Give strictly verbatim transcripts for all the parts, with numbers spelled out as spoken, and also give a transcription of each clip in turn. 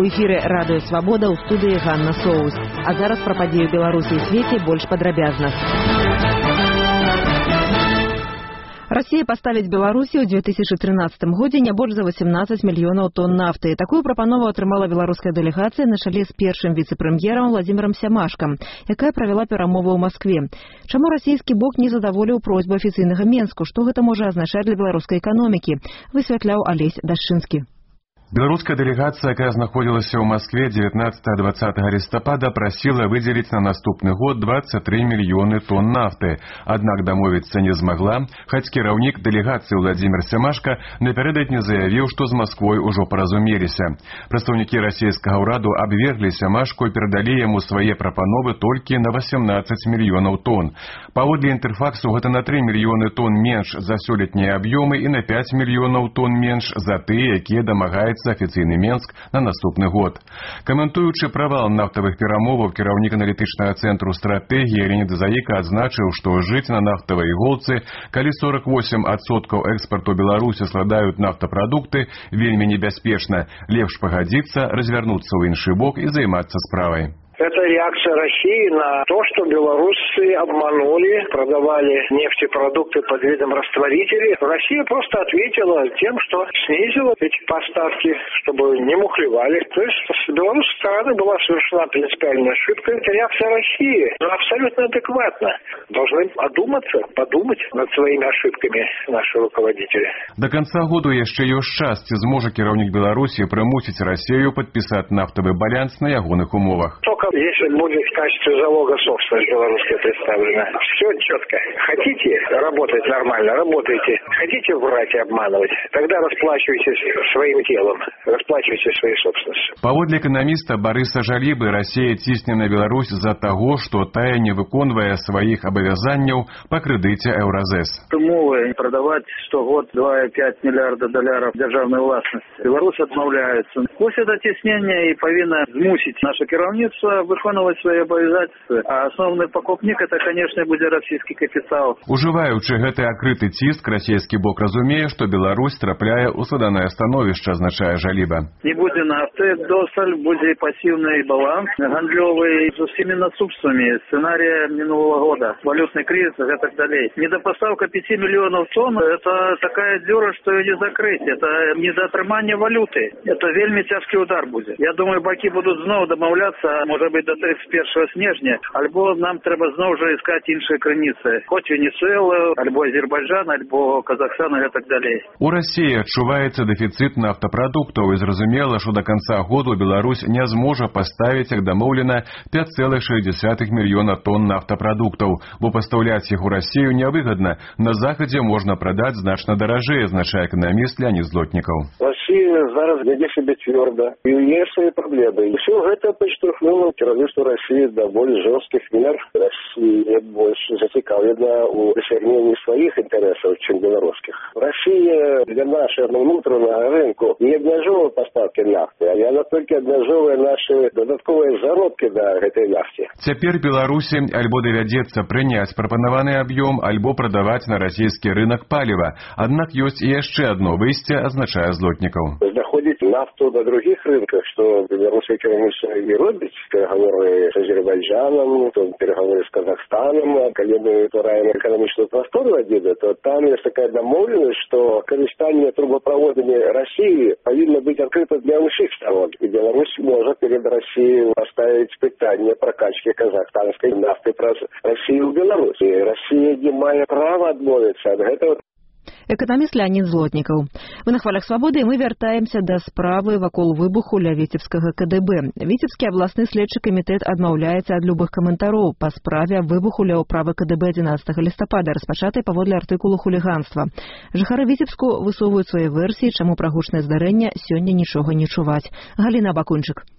эфіры радыё Свабода, ў студыі Ганна Соус. А зараз пра падзеі Беларусі і свеце больш падрабязна. Россия поставить Беларусі ў две тысячи тринадцатым годзе не больш за восемнадцать мільёнаў тонн нафты. Такую прапанову атрымала беларуская дэлегацыя на чале з першым віцэ-прэм'ерам Владзімірам Сямашкам, якая правяла перамовы ў Маскве. Чаму расійскі бок не задаволіў просьбу афіцыйнага Менску? Што гэта можа азначаць для беларускай эканомікі? Высвятляў Алесь Дашчынскі. Беларуская делегация, якая знаходзілася ў Москве дзевятнадцатага-дваццатага лістапада, прасіла выдзеліць на наступны год двадцать три мільёны тонн нафты. Аднак дамовіцца не змагла, хоць кіраўнік дэлегацыі Владзімір Сямашка напярэдадні заявіў, што з Масквой ужо паразумеліся. Прадстаўнікі расійскага ўраду абверглі Сямашку і перадалі яму свае прапановы толькі на восемнадцать мільёнаў тонн. Паводле Інтэрфаксу гэта на три мільёны тонн менш за сёлетнія аб'ёмы і на пять мільёнаў тонн менш за тыя, якія дамагаюцца афіцыйны Менск на наступны год. Каментуючы правал нафтавых перамоваў, кіраўнік аналітычнага цэнтру стратэгіі Леонід Заіка адзначыў, што жыць на нафтавай іголцы, калі сорок восемь адсоткаў экспарту Беларусі складаюць нафтапрадукты, вельмі небяспечна. Лепш пагадзіцца, развярнуцца ў іншы бок і займацца справай. Это реакция России на то, что белорусы обманули, продавали нефтепродукты под видом растворителей. Россия просто ответила тем, что снизила эти поставки, чтобы не мухлевали. То есть с белорусской стороны была совершена принципиальная ошибка. Это реакция России, но абсолютно адекватно. Должны одуматься, подумать над своими ошибками наши руководители. До конца года яшчэ ёсць час, ці зможа кіраўнік Беларусі прымусіць Россию подписать нафтовый баланс на ягоных умовах. Только если будет в качестве залога собственность белорусская представлена. Все четко. Хотите работать нормально, работайте. Хотите врать и обманывать, тогда расплачивайтесь своим телом, расплачивайтесь своей собственностью. Паводле экономиста Бориса Жалібы, Россия цісне на Беларусь за того, что тая не выконвае своих обовязанняў по кредите Евразес. Умовы продавать штогод два и пять миллиарда долларов державной властности. Беларусь отмовляется. После этого теснения и повинна змусить наше кіраўніцтва выконваць свои обязательства. А основной покупник это, конечно, будет российский капитал. Ужываючы гэты акрыты ціск, расійскі бок разумее, што Беларусь трапляе ў складанае становішча, азначае Жаліба. Не будзе нафты, досаль, будзе пассивный баланс гандлёвый з усімі наступствамі сценария минулого года, валютный кризис и так далее. Недопоставка пяти миллионов тонн – это такая дёра, что ее не закрыть. Это недоотрымание валюты. Это вельмі цяжкий удар будет. Я думаю, баки будут снова домовляться, может быть, до тридцать первого снежня, альбо нам треба знову же искать іншие границы. Хоть Венесуэла, альбо Азербайджан, альбо Казахстан и так далее. У России адчуваецца дэфіцыт нафтапрадуктаў і зразумела, што до конца года Беларусь не зможа паставіць, як дамоўлена, пять целых шесть десятых мільёна тонн нафтапрадуктаў, бо пастаўляць іх у Россию невыгодно. На Захадзе можна прадаць значна даражэй, азначае эканаміст Леонид Злотнікаў. Россия зараз вядзе себе твердо, и у нее свои проблемы. И все это подштовхнуло кіраўніцтва России до более жестких мер. Россия больше зацікавлена у досягнении своих интересов, чем белорусских. Россия для нашего внутреннего рынка не обнажила поставки нафты, а она только обнажила наши додатковые заробки на этой нафте. Цяпер Беларусі альбо давядзецца прыняць прапанаваны аб'ём, альбо прадаваць на расійскі рынок паліва. Аднак ёсць і яшчэ адно выйсце, азначае Злотнікаў. Знаходзіць нафту на других рынках, что белорусское кіраўніцтва і робіць, переговоры с Азербайджаном, то переговоры с Казахстаном, а когда мы утвораем экономическую платформу отдельно, то там есть такая домовленность, что користание трубопроводами России повинно быть открыто для всех сторон. И Беларусь может перед Россией поставить питание прокачки казахстанской нафты про Россию в Беларусь. И Россия не имеет права отмовиться от этого. Эканаміст Леонід Злотнікаў. Вы на хвалях свабоды, і мы вяртаемся да справы вакол выбуху ля віцебскага ка дэ бэ. Віцебскі абласны следчы камітэт адмаўляецца ад любых каментароў па справе выбуху ля ўправы ка дэ бэ адзінаццатага лістапада, распачатай паводле артыкулу хуліганства. Жыхары Віцебску высоўваюць свае версіі, чаму пра гучнае здарэнне сёння нічога не чуваць. Галіна Бакунчык.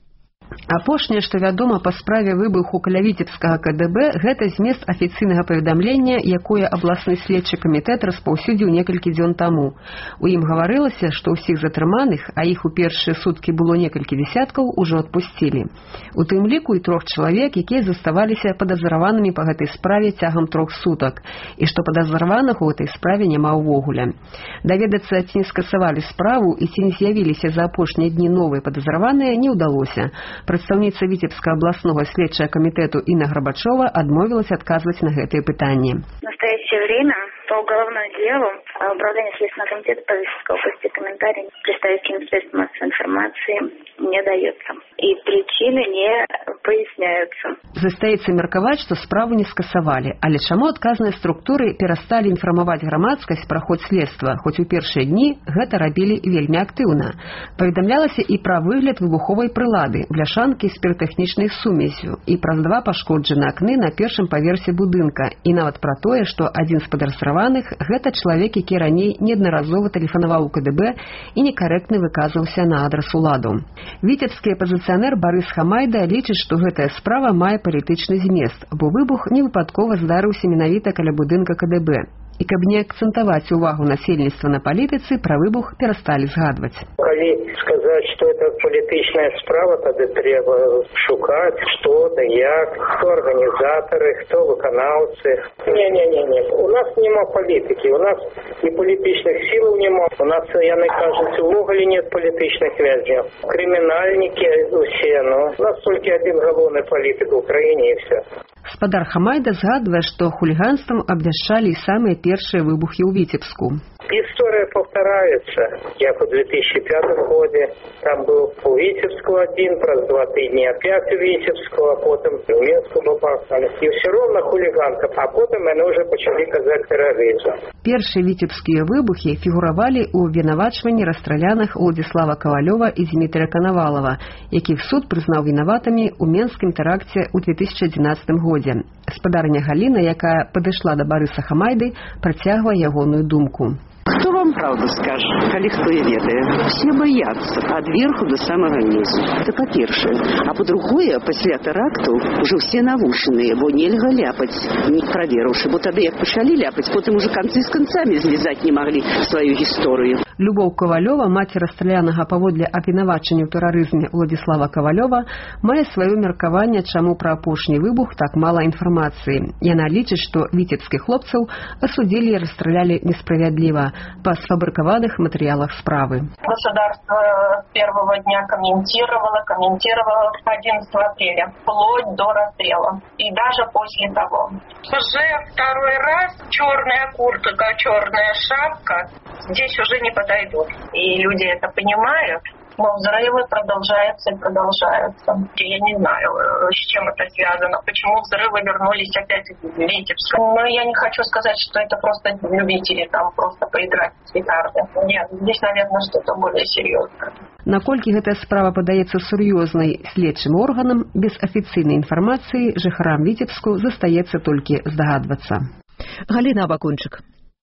Апошняе, што вядома па справе выбуху каля віцебскага ка дэ бэ, гэта змест афіцыйнага паведамлення, якое абласны следчы камітэт распаўсюдзіў некалькі дзён таму. У ім гаварылася, што ўсіх затрыманых, а іх у першыя суткі было некалькі десяткаў, ужо адпусцілі. У тым ліку і трох чалавек, якія заставаліся падазраванымі па гэтай справе цягам трох сутак, і што падазраваных у гэтай справе няма ўвогуле. Даведацца, ці не скасавалі справу і ці не з'явіліся за апошнія дні новыя падазраваныя, не ўдалося. Прадстаўніца Віцебскага абласнога следчага камітэту Інна Грабачова адмовілася адказваць на гэтые пытанні. В настоящее время по уголовному делу Управление Следственного комитета по Витебской области комментарий представителям средств массовой информации не дается. И причины не поясняются. Застаецца меркаваць, што справу не скасавалі, але чаму адказныя структуры перасталі інфармаваць грамадскасць пра ход следства, хоць у першыя дні гэта рабілі вельмі актыўна. Паведамлялася і пра выгляд выбуховай прылады, бляшанкі з піратэхнічнай сумесю, і праз два пашкоджаны акны на першым паверсе будынка, і нават пра тое, што адзін з падазраваных гэта чалавек, які раней неаднаразова тэлефанаваў у ка дэ бэ і некарэктна выказваўся на адрас уладу. Віцебскі апазіцыянер Барыс Хамайда лічыць, што гэтая справа мае палітычны змест, бо выбух не выпадкова здарыўся менавіта каля будынка ка дэ бэ. І каб не акцэнтаваць увагу насельніцтва на палітыцы, пра выбух перасталі згадваць. Калі сказаць, што это палітычная справа, тады трэба шукаць, што да як, хто арганізатары, хто выканаўцы. Не-не-не, у нас няма палітыкі, у нас і палітычных сілаў няма. У нас, яны кажуць, увогуле нет палітычных вязняў. Крымінальнікі усе, ну, у нас толькі адзін галоўны палітык у краіне і все. Спадар Хамайда згадвае, што хуліганствам абвяшчалі і самыя першыя выбухі ў Віцебску. История повторяется. Я в две тысячи пятом году там был у Витебского один, про два дни опять у Витебского, а потом у Минского попали. И все равно хулиганка, а потом они уже почали казать терроризм. Першие витебские выбухи фигуровали у обвинувачиванні расстраляных Владислава Ковалева и Дмитрия Коновалова, яких суд признал виноватыми у Менскім теракте у две тысячи одиннадцатом году. Спадарня Галина, якая подошла до Барыса Хамайды, протягивала ягоную думку. Хто вам правду скажа, калі хто і ведае? Все боятся, ад верху до самого низу. Это по-першае. А по-другое, пасля тэракту уже все навушаныя, бо нельга ляпаць, не праверыўшы. Бо тады як пачалі ляпаць, потым уже канцы з канцамі звязаць не маглі сваю гісторыю. Любоў Ковалёва, маці расстралянага паводле абвінавачання ў тэрарызме Владислава Ковалёва, мае сваё меркаванне, чаму пра апошні выбух так мала інфармацыі. Яна лічыць, што віцебскіх хлопцаў асудзілі і расстралялі несправядліва по сфабрикованных материалах справы. Государство с первого дня комментировало, комментировало одиннадцатого апреля, вплоть до расстрела. И даже после того. Уже второй раз черная куртка, черная шапка здесь уже не подойдут. И люди это понимают. Но взрывы продолжаются и продолжаются. Я не знаю, с чем это связано, почему взрывы вернулись опять в Витебск. Но я не хочу сказать, что это просто любители там просто поиграть в петарды. Нет, здесь, наверное, что-то более серьезное. Наколькі гэтая справа падаецца сур'ёзнай следчым органам, без афіцыйнай інфармацыі жыхарам Вітебску застаецца толькі здагадвацца. Галина Абакунчык.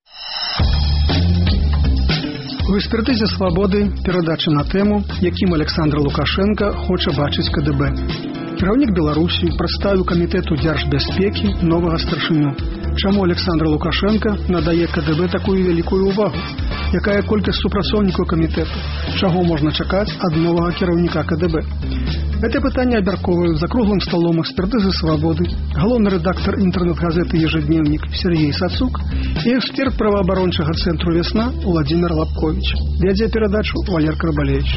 У экспертызе «Свабоды» перадача на тэму, якім Александр Лукашенко хоча бачыць ка дэ бэ. Кіраўнік Беларусі прадставіў камітэту дзяржбяспекі новага старшыню. Чаму Александр Лукашенко надае ка дэ бэ такую вялікую ўвагу? Якая колькасць супрацоўнікаў камітэту? Чаго можна чакаць ад новага кіраўніка ка дэ бэ? Гэта пытанне абмяркоўваюць за круглым сталом экспертызы «Свабоды», галоўны рэдактар інтэрнэт-газеты «Ежедневник» Сергей Сацук і эксперт праваабарончага цэнтру «Весна» Владимир Лапкович. Вядзе перадачу Валер Карбалевич.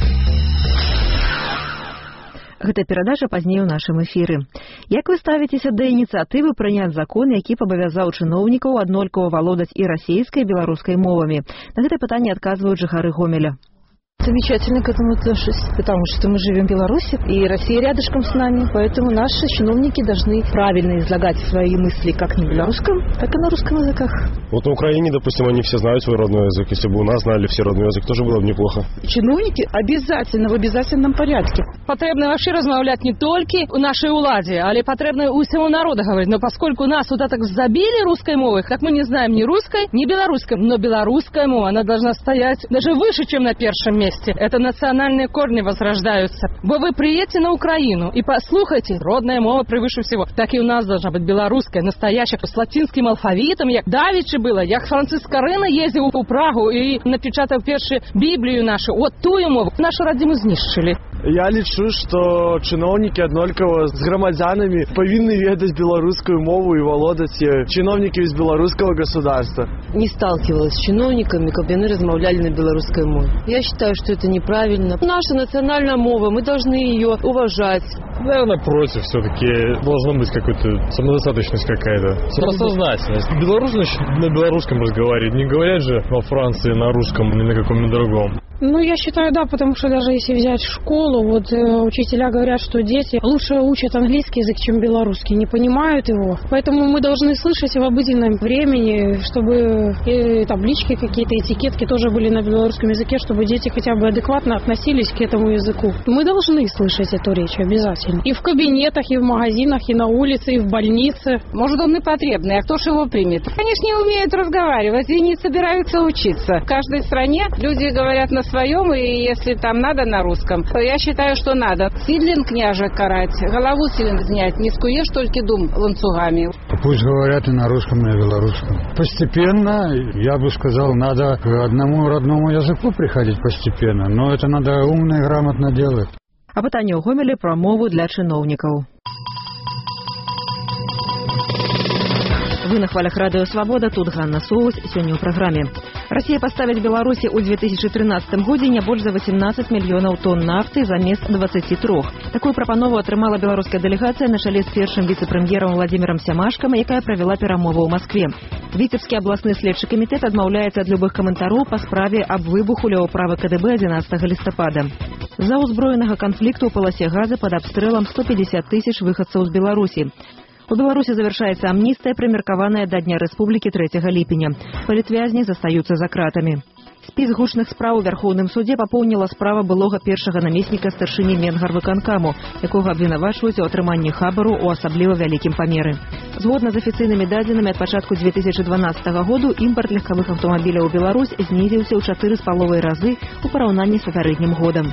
Гэта перадача пазней у нашым эфіры. Як вы ставіцеся да ініцыятывы прыняць закон, які пабавязаў чыноўнікаў аднолькава валодаць і расійскай, і беларускай мовамі? На гэта пытанне адказваюць жыхары Гомеля. Замечательно к этому отношусь, потому что мы живем в Беларуси, и Россия рядышком с нами, поэтому наши чиновники должны правильно излагать свои мысли как на белорусском, так и на русском языках. Вот на Украине, допустим, они все знают свой родной язык. Если бы у нас знали все родной язык, тоже было бы неплохо. Чиновники обязательно, в обязательном порядке. Потребно вообще размовлять не только у нашей уладе, але потребно у всего народа говорить. Но поскольку нас вот так забили русской мовой, так мы не знаем ни русской, ни белорусской. Но белорусская мова, она должна стоять даже выше, чем на первом месте. месте. Это национальные корни возрождаются. Бо вы приедете на Украину и послухайте, родная мова превыше всего. Так и у нас должна быть белорусская, настоящая, с латинским алфавитом, як давеча было. Як Франциск Карына ездил у Прагу и напечатал першую Библию нашу. Вот тую мову нашу родину знищили. Я лічу, што чыноўнікі аднолькава з грамадзянамі павінны ведаць беларускую мову і валодаць ею. Чыноўнікі з беларускага государства. Не сталкивалась с чиновниками, как они размовляли на белорусской мове. Я считаю, что это неправильно. Наша национальная мова, мы должны ее уважать. Наверное, против. Все-таки должна быть какая-то самодостаточность какая-то. Самосознательность. Белорус, значит, на белорусском разговаривает. Не говорят же во Франции на русском или на каком-нибудь другом. Ну, я считаю, да, потому что даже если взять школу, вот э, учителя говорят, что дети лучше учат английский язык, чем белорусский, не понимают его. Поэтому мы должны слышать в обыденном времени, чтобы и таблички какие-то, этикетки тоже были на белорусском языке, чтобы дети хотя бы адекватно относились к этому языку. Мы должны слышать эту речь обязательно. И в кабинетах, и в магазинах, и на улице, и в больнице. Может, он и потребный, а кто же его примет? Конечно, не умеют разговаривать и не собираются учиться. В каждой стране люди говорят на своем, и если там надо на русском, то я считаю, что надо. Сидлин княже карать, голову силен снять, не скуешь только дум ланцугами. Пусть говорят и на русском, и на белорусском. Постепенно, я бы сказал, надо к одному родному языку приходить постепенно, но это надо умно и грамотно делать. А пытанне ў Гомелі пра мову для чыноўнікаў. Вы на хвалях радыё Свабода, тут Ганна Соус, сёння ў праграме. Россия поставит Беларуси ў две тысячи тринадцатым годзе не больш за восемнадцать мільёнаў тонн нафты замест двадцати трох. Такую прапанову атрымала беларуская дэлегацыя на чале з першым віцэ-прэм'ерам Владзімірам Сямашкам, якая правяла перамовы ў Маскве. Віцебскі абласны следчы камітэт адмаўляецца ад любых каментароў па справе аб выбуху ля ўправы КДБ адзінаццатага лістапада. З-за ўзброенага канфлікту ў паласе газа пад абстрэлам сто пятьдесят тысяч выхадцаў з Беларусі. У Беларуси завершается амнистия, примеркованная до Дня Республики трэцяга ліпеня. Палітвязні застаются за кратами. Спіс гучных спраў у Вярхоўным суде папоўніла справа былога першага намесніка старшыні Менгарвыканкаму, якога абвінавачваюць у атрыманні хабару ў асабліва вялікім памеры. Згодна з афіцыйнымі дадзенымі ад пачатку две тысячи дванаццатага году імпарт легкавых аўтамабіляў у Беларусь знізіўся ў чатыры з паловай разы ў параўнанні з папярэднім годам.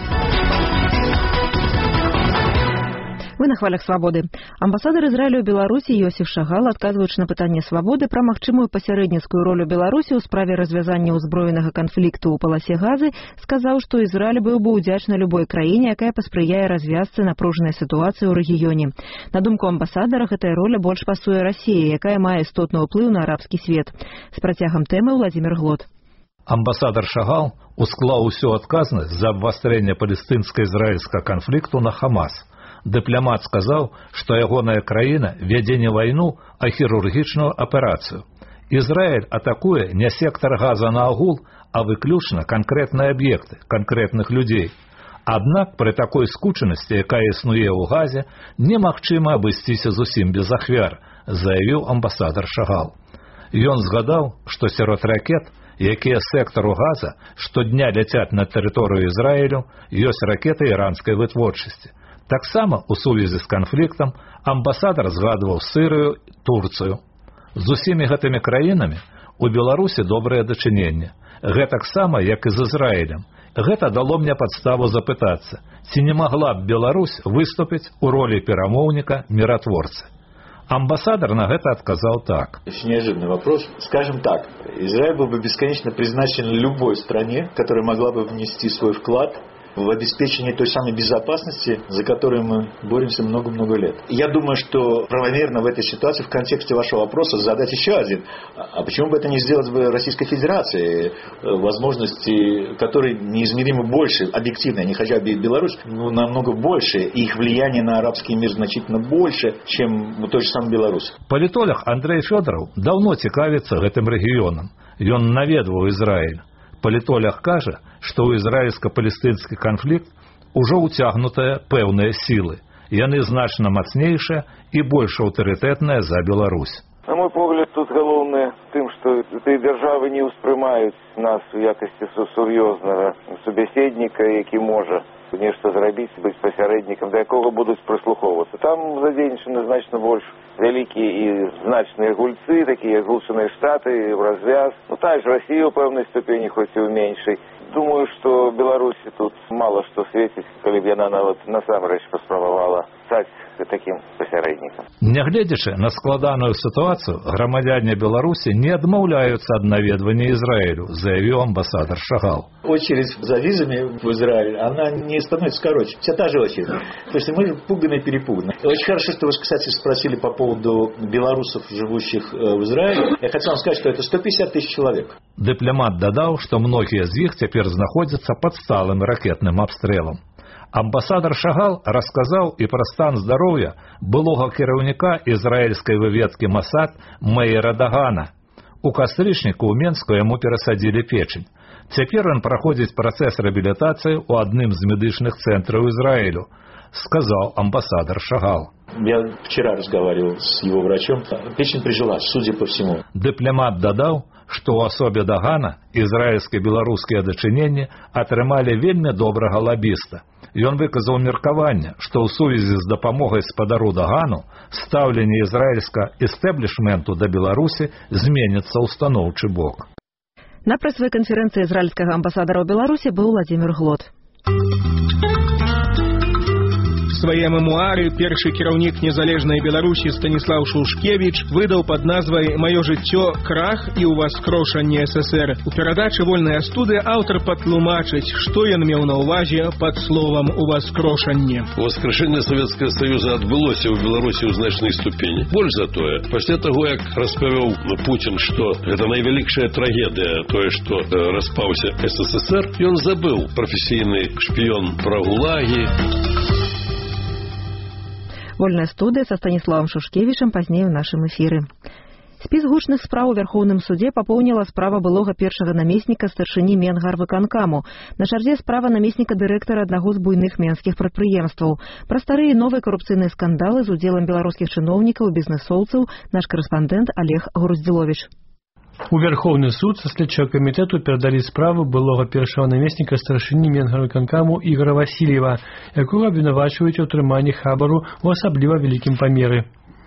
Вы на хвалях Свабоды. Амбасадар Израиля ў Беларусі Йосиф Шагал, адказваючы на пытанне Свабоды пра магчымую пасярэдніцкую ролю Беларусі ў справе развязання ўзброенага канфлікту ў паласе газы, сказаў, што Ізраіль быў бы ўдзячны любой краіне, якая паспрыяе развязцы напружанай сітуацыі ў рэгіёне. На думку амбасадара, гэтая роля больш пасуе Расіі, якая мае істотны ўплыў на арабскі свет. З працягам тэмы Владзімір Глот. Амбасадар Шагал усклаў усю адказнасць за абвастрэнне палестынска-ізраільскага канфлікту на Хамас. Дыпламат сказаў, што ягоная краіна вядзе не вайну, а хірургічную аперацыю. Ізраіль атакуе не сектар газа на агул, а выключна канкрэтныя аб'екты, канкрэтных людзей. Аднак пры такой скучанасці, якая існуе ў газе, немагчыма абысціся зусім без ахвяр, заявіў амбасадар Шагал. Ён згадаў, што сярод ракет, якія сектару газа штодня ляцяць на тэрыторыю Ізраілю, ёсць ракеты іранскай вытворчасці. Таксама у сувязі з канфліктам амбасадар згадваў Сырыю, Турцыю. З усімі гэтымі краінамі у Беларусі добрае дачыненне. Гэтаксама, як і з Ізраілем. Гэта дало мне падставу запытацца, ці не магла б Беларусь выступіць у ролі перамоўніка, миротворца. Амбассадор на это отказал так. Очень неожиданный вопрос. Скажем так, Израиль был бы бесконечно признателен любой стране, которая могла бы внести свой вклад в обеспечение той самой безопасности, за которую мы боремся много-много лет. Я думаю, что правомерно в этой ситуации, в контексте вашего вопроса, задать еще один. А почему бы это не сделать в Российской Федерации? Возможности, которые неизмеримо больше, объективно, я не хочу обидеть Беларусь, но намного больше. И их влияние на арабский мир значительно больше, чем в той же самой Беларуси. Политолог Андрей Федоров давно цікавіцца гэтым рэгіёнам. Ён наведваў Израиль. Палітолог кажа, што ў ізраільска-палестынскі канфлікт ужо ўцягнутыя пэўныя сілы. Яны значна мацнейшыя і больш аўтарытэтныя за Беларусь. На мой погляд, тут галоўнае тым, што тыя дзяржавы не ўспрымаюць нас у якасці сур'ёзнага субяседніка, які можа нешта зрабіць, быць пасярэднікам, да якога будуць прыслухоўвацца. Там задзейнічаны значна больш вялікія і значныя гульцы, такія як Злучаныя Штаты, в развяз. Ну, та ж Расія ў пэўнай ступені, хоць і ў меншай. думаю, што Беларусі тут мала што свеціць, калі б яна нават насамрэч паспрабавала стаць такім пасярэднікам. Нягледзячы на складаную сітуацыю, грамадзяне Беларусі не адмаўляюцца ад наведвання Израилю, заявил амбассадор Шагал. Очередь за визами в Израиль, она не становится короче. Вся та же очередь. То есть мы пуганы-перепуганы. Очень хорошо, что вы, кстати, спросили по поводу белорусов, живущих в Израиле. Я хотел вам сказать, что это сто пятьдесят тысяч человек. Дыпломат дадаў, што многія з іх цяпер знаходзяцца пад сталым ракетным абстрэлам. Амбасадар Шагал расказаў і пра стан здароўя былога кіраўніка ізраільскай выведкі Масад Мейера Дагана. У кастрычніку ў Менску яму перасадзілі печень. Цяпер ён праходзіць працэс рэабілітацыі ў адным з медычных цэнтраў Израилю, сказал амбассадор Шагал. Я вчера разговаривал с его врачом. Печень прижилась, судя по всему. Дыпломат дадаў, што ў асобе Дагана ізраільска-беларускія дачыненні атрымалі вельмі добрага лабіста. Ён выказаў меркаванне, што ў сувязі з дапамогай спадару Дагану стаўленне ізраільска эстэблішменту да Беларусі зменіцца ў станоўчы бок. На прэсавай канферэнцыі ізраільскага амбасадара ў Беларусі быў Владзімір Глот. Свае мемуары першы кіраўнік незалежнай Беларусі Станіслаў Шушкевіч выдаў пад назвай «Маё жыццё, крах і ўваскрошанне ССР». У перадачы «Вольная студыя» аўтар патлумачыць, што ён меў на ўвазе пад словам «уваскрошанне». Уваскрешэнне Савецкага Саюза адбылося ў Беларусі ў значнай ступені. Больш за тое, пасля таго, як распавёў Пуцін, што гэта найвялікшая трагедыя, тое, што распаўся СССР, ён забыў прафесійны шпіён пра гулагі. Вольная студия со Станиславом Шушкевичем позднее в нашем эфире. Спіс гучных спраў у Вярхоўным судзе папоўніла справа былога першага намесніка старшыні Менгарвыканкаму. На чарзе справа намесніка дырэктара аднаго з буйных менскіх прадпрыемстваў. Пра старыя і новыя карупцыйныя скандалы з удзелам беларускіх чыноўнікаў і бізнэсоўцаў наш карэспандэнт Олег Груздзіловіч. У Верховный суд со следчего комитету передали справу былого першого наместника старшыні Менгарвыканкаму Игоря Васильева, якого обвинувачивают в утрыманні хабару у особливо великим померы.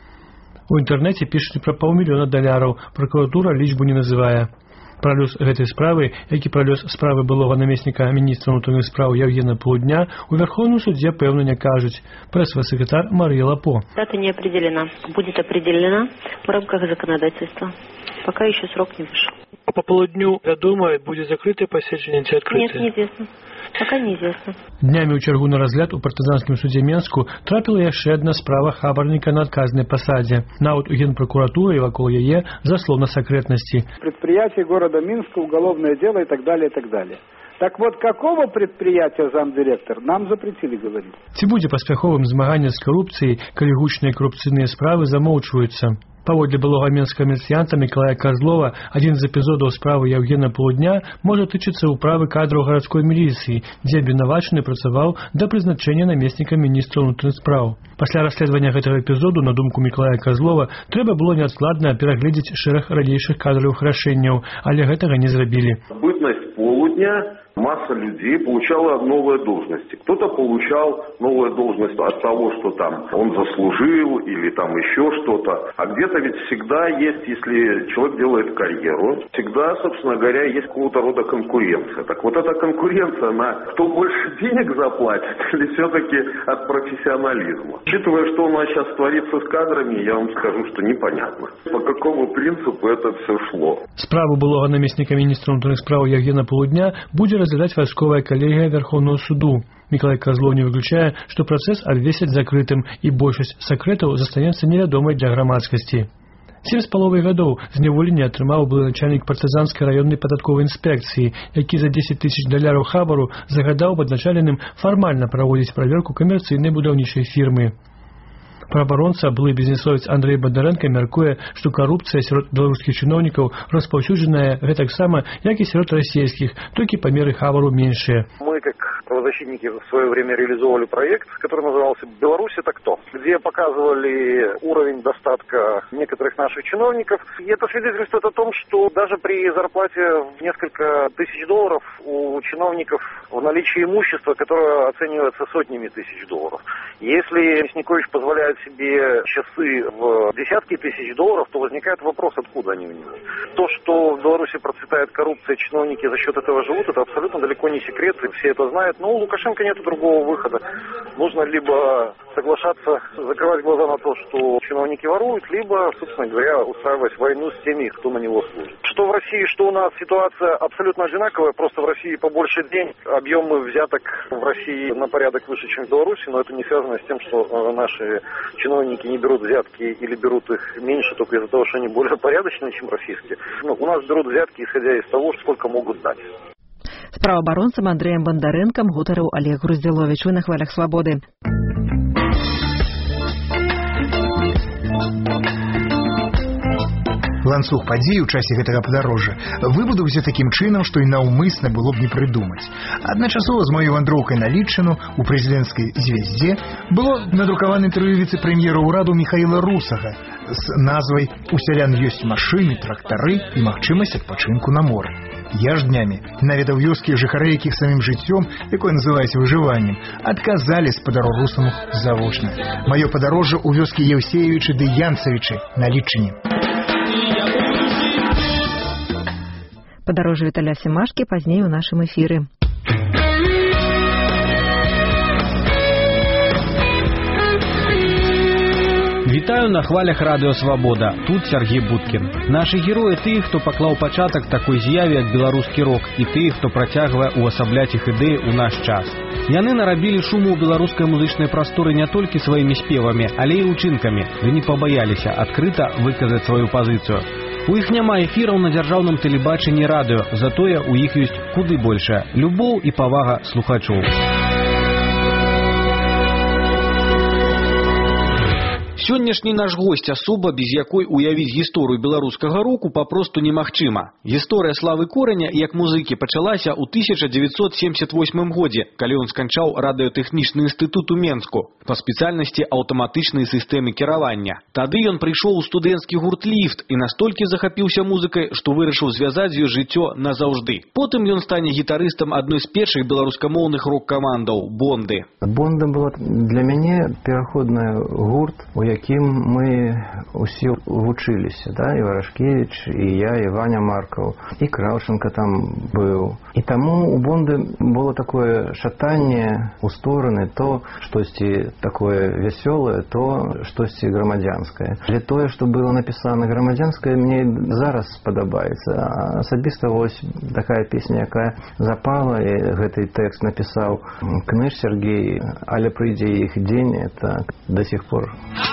У интернете пишут про полмиллиона долларов, прокуратура лічбу не называя. Про лёс гэтай справы, як і про лёс справы былого наместника министра внутренних справ Евгена Полудня, у Верховном суде пэўна не кажуць. Пресс-секретарь Мария Лапо. Дата не определена. Будет определена в рамках законодательства. Пока еще срок не вышел. По полудню, я думаю, будет закрытое посещение, не открытое? Нет, неизвестно. Пока неизвестно. Днями у чергу на разгляд у партызанскім судзе Менску трапіла яшчэ адна справа хабарніка на адказнай пасадзе. Нават у генпрокуратуры и вакол яе заслона секретности. Предприятие города Минска, уголовное дело и так далее, и так далее. Так вот, какого предприятия замдиректор, нам запретили говорить. Ці будзе паспяховым змаганне з карупцыяй, калі гучныя карупцыйныя справы замоўчваюцца? Паводле былога менскага камерсіянта Миколая Козлова, один из эпизодов справы Евгена Полудня может тычыцца ўправы кадраў гарадской міліцыі, дзе абвінавачаны працаваў да прызначэння намесніка міністра ўнутраных спраў. Пасля расследавання гэтага эпізоду, на думку Миколая Козлова, трэба было неадкладна перагледзець шэраг ранейшых кадровых рашэнняў, але гэтага не зрабілі. Бытность Полудня масса людей получала новые должности. Кто-то получал новую должность от того, что там он заслужил или там еще что-то. А где-то ведь всегда есть, если человек делает карьеру, всегда, собственно говоря, есть какого-то рода конкуренция. Так вот эта конкуренция, она кто больше денег заплатит или все-таки от профессионализма? Учитывая, что у нас сейчас творится с кадрами, я вам скажу, что непонятно. По какому принципу это все шло. Справу былого наместника министра внутренних справ Евгена Полудня будет разглядать войсковая коллегия Верховного суду. Миколай Козлов не выключае, што працэс абвесяць закрытым і большасць сакрэтаў застанецца невядомай для грамадскасці. Сем з паловай гадоў зняволення атрымаў былы начальнік партызанскай раённай падатковай інспекцыі, які за дзесяць тысяч даляраў хабару загадаў падначаленым фармальна праводзіць праверку камерцыйнай будаўнічай фірмы. Праабаронца, былы бізнесовец Андрей Бондаренко мяркуе, што карупцыя сярод беларускіх чыноўнікаў распаўсюджаная гэтаксама, як і сярод расійскіх, толькі памеры хабару меншыя. Мы, как правозащитники, в свое время реализовывали проект, который назывался «Беларусь – это кто?», где показывали уровень достатка некоторых наших чиновников. И это свидетельствует о том, что даже при зарплате в несколько тысяч долларов у чиновников в наличии имущества, которое оценивается сотнями тысяч долларов. Если Мясникович позволяет покупает себе часы в десятки тысяч долларов, то возникает вопрос, откуда они у него. То, что в Беларуси процветает коррупция, чиновники за счет этого живут, это абсолютно далеко не секрет, и все это знают. Но у Лукашенко нет другого выхода. Нужно либо соглашаться, закрывать глаза на то, что чиновники воруют, либо, собственно говоря, устраивать войну с теми, кто на него служит. Что в России, что у нас, ситуация абсолютно одинаковая, просто в России побольше денег, объемы взяток в России на порядок выше, чем в Беларуси, но это не связано с тем, что наши чиновники не берут взятки или берут их меньше только из-за того, что они более порядочные, чем российские. Ну, у нас берут взятки, исходя из того, сколько могут дать. З правоабаронцам Андреем Бондаренком гутарыў Олег Груздзіловіч. Вы на хвалях свабоды. Ланцуг падзей у часе гэтага падарожжа выбудаўся такім чынам, што і наўмысна было б не прыдумаць. Адначасова з маёй вандроўкай на Літчыну у прэзідэнцкай звездзе было надрукавана інтэрв'ю віцэ-прэм'ера ўраду Міхаіла Русага з назвай «У сялян ёсць машыны, трактары і магчымасць адпачынку на моры». Я ж днямі наведаў вёскі жыхары, якіх самім жыццём, якое называецца выжываннем, адказалі спадару Русаму завочна. Маё падарожжа ў вёскі Еўсеевічы ды Янцавічы на Літчыне. Падарожжа Віталя Семашкі пазней у нашым эфіры. Вітаю на хвалях радыё Свабода. Тут Сергей Будкін. Нашы героі тыя, хто паклаў пачатак такой з'яве, як беларускі рок, і тыя, хто працягвае ўвасабляць іх ідэі ў наш час. Яны нарабілі шуму ў беларускай музычнай прасторы не толькі сваімі спевамі, але і ўчынкамі. Вы не пабаяліся адкрыта выказаць сваю пазіцыю. У іх няма эфіраў на дзяржаўным тэлебачанні радыё, затое у іх ёсць куды большая любоў і павага слухачоў. Сённяшні наш госць асоба, без якой уявіць гісторыю беларускага року папросту немагчыма. Гісторыя славы Кораня як музыкі пачалася ў тысяча дзевяцьсот семьдесят восьмым годзе, калі ён сканчаў радыётэхнічны інстытут у Менску па спецыяльнасці аўтаматычнай сістэмы кіравання. Тады ён прыйшоў у студэнцкі гурт «Ліфт» і настолькі захапіўся музыкай, што вырашыў звязаць з ёй жыццё назаўжды. Потым ён стане гітарыстам адной з першых беларускамоўных рок-камандаў «Бонды». «Бонда» была для мяне пераходны гурт, у якім мы усе вучыліся, да, і Варашкевіч, і я, і Ваня Маркаў, і Краўченко там быў. І таму у Бонды было такое шатанне ў стороны, то штосьці такое вясёлае, то штосьці грамадзянскае. Але тое, што было напісана грамадзянскае, мне зараз спадабаецца. Асабіста вось такая песня, якая запала, і гэты тэкст напісаў Кныж Сергей, але прыйдзе іх дзень, это до сих пор.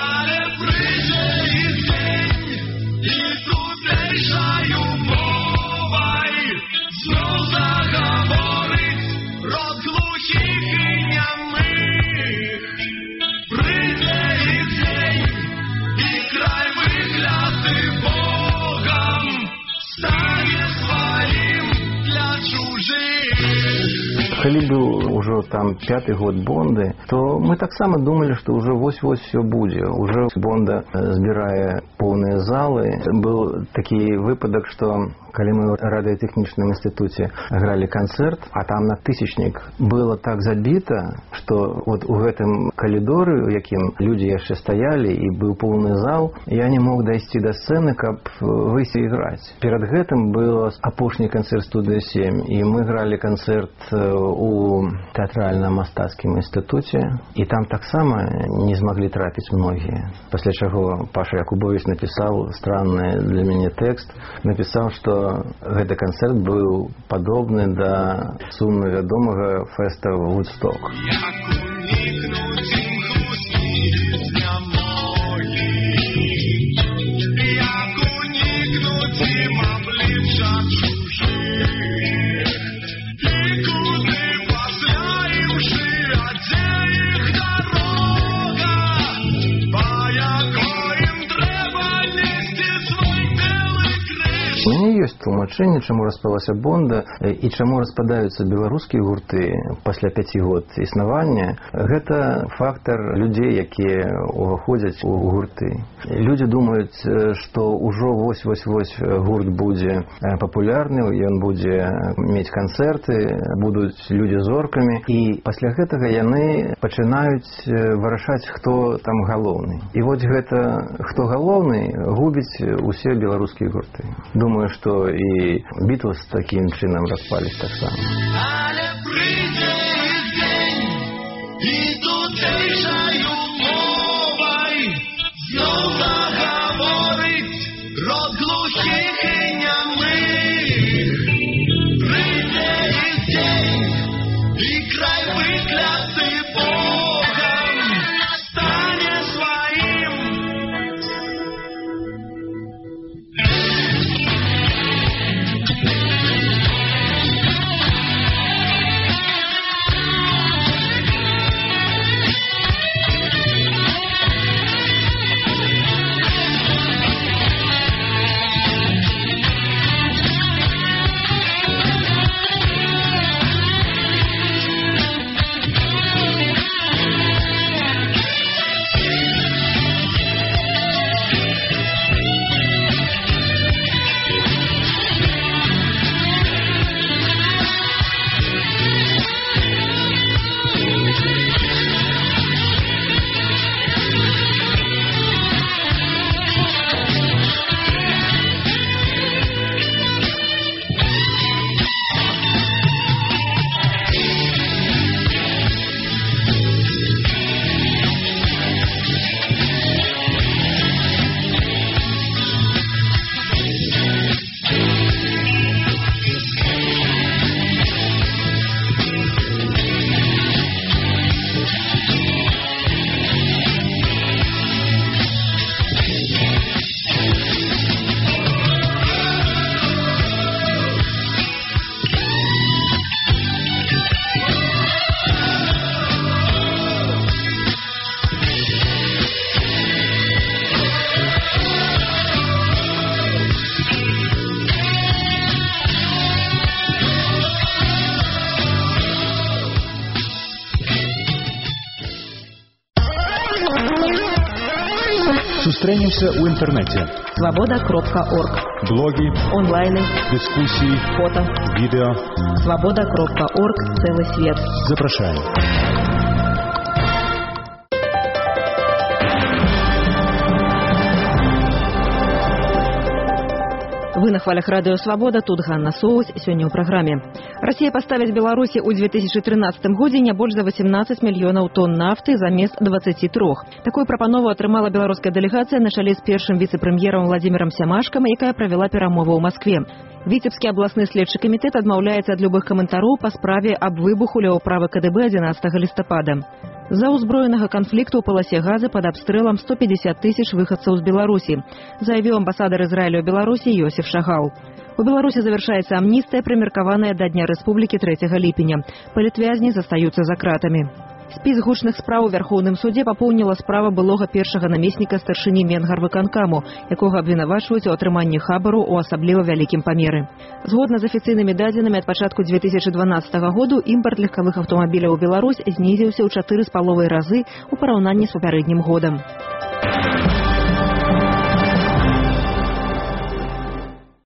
Калі быў ужо там пяты год Бонды, то мы таксама думалі, што ўжо вось-вось все будзе. Уже Бонда збірае поўныя залы. Быў такі выпадак, што калі мы ў радыётэхнічным інстытуце гралі канцэрт, а там на тысячнік было так забіта, што вот у гэтым калідоры, у якім людзі яшчэ стаялі і быў поўны зал, я не мог дайсці да сцэны, каб выйсці і граць. Перад гэтым быў апошні канцэрт студыі сем, і мы гралі канцэрт у тэатральна-мастацкім інстытуце, і там таксама не змаглі трапіць многія. Пасля чаго Паша Якубович напісаў странны для мяне тэкст, напісаў, што гэты канцэрт быў падобны да сумна вядомага фэста Вудсток. мяне ёсць тлумачэнне, чаму распалася Бонда і чаму распадаюцца беларускія гурты пасля пяці год існавання. Гэта фактар людзей, якія уваходзяць у гурты. Людзі думаюць, што ўжо вось-вось-вось гурт будзе папулярны, ён будзе мець канцэрты, будуць людзі зоркамі, і пасля гэтага яны пачынаюць вырашаць, хто там галоўны. І вось гэта, хто галоўны, губіць усе беларускія гурты. Думаю, што і Бітлз такім чынам распались таксама. Але прыйдзе дзень, і тутэйшаю мовай зноў загаворыць род глухіх і нямых. Прыйдзе дзень, і край выкляты Богам стане сваім. Сустрэнемся ў інтэрнэце. Свобода кропка орг. Блогі, онлайны, дыскусіі, фото, відэо. Свобода кропка орг. Целый свет. Запрашаем. Вы на хвалях радыё «Свабода», тут Ганна Соус, сёння ў праграме. Расія паставіць Беларусі ў две тысячы трынаццатым годзе не больш за восемнадцаць мільёнаў тонн нафты замест дваццаці трох. Такую прапанову атрымала беларуская дэлегацыя на чале з першым віцэ-прэм'ерам Владзімірам Сямашкам, якая правяла перамовы ў Маскве. Віцебскі абласны следчы камітэт адмаўляецца ад любых каментароў па справе аб выбуху ля ўправы КДБ адзінаццатага лістапада. З-за ўзброенага канфлікту ў паласе газы пад абстрэлам сто пятьдесят тысяч выхадцаў з Беларусі, заявіў амбасадар Ізраілю ў Беларусі Йосиф Шагал. У Беларусі завяршаецца амністыя, прымеркаваная да Дня Рэспублікі трэцяга ліпеня. Палітвязні застаюцца за кратамі. Спіс гучных спраў у Вярхоўным судзе папоўніла справа былога першага намесніка старшыні Менгарвыканкаму, якога абвінавачваюць у атрыманні хабару ў асабліва вялікім памеры. Згодна з афіцыйнымі дадзенымі ад пачатку две тысячы дванаццатага году імпарт легкавых аўтамабіляў у Беларусь знізіўся ў чатыры з паловай разы ў параўнанні з папярэднім годам.